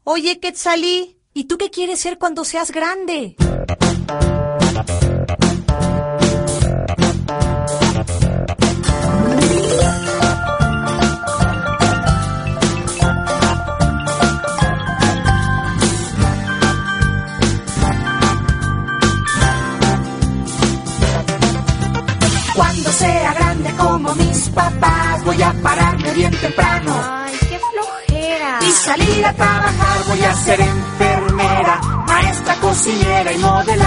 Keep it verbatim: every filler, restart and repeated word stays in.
Oye, Quetzalí, ¿y tú qué quieres ser cuando seas grande? Cuando sea grande como mis papás, voy a pararme bien temprano. Ay, qué flojera. Y salir a trabajar, voy a ser enfermera, maestra, cocinera y modelar.